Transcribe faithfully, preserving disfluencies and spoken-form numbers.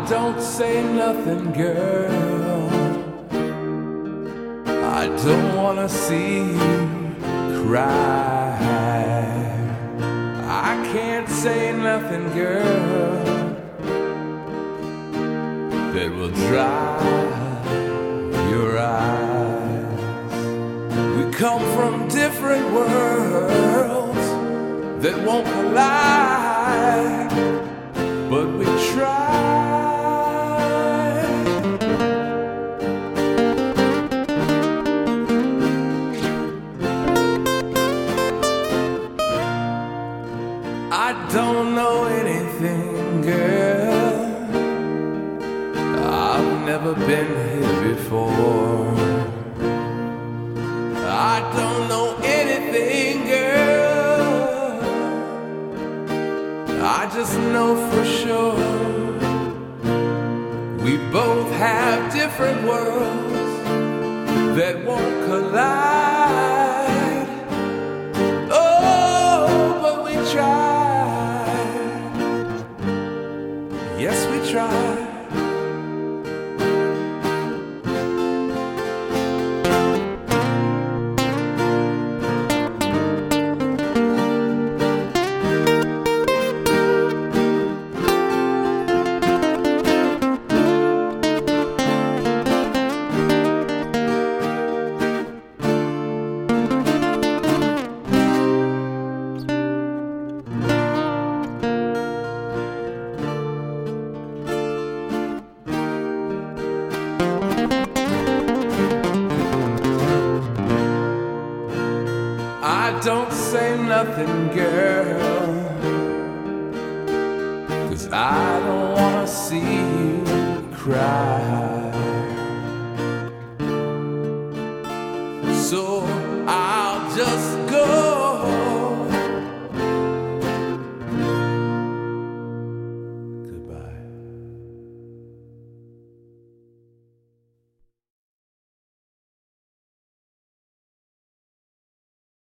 don't say nothing, girl. I don't wanna see you cry. I can't say nothing, girl, that will dry your eyes. We come from different worlds that won't collide, but we try. I don't know anything, girl. I've never been here before. I don't know anything, girl. I just know for sure we both have different worlds that won't collide. Oh, but we try. Yes, we try. I don't say nothing, girl, 'cause I don't wanna see you cry.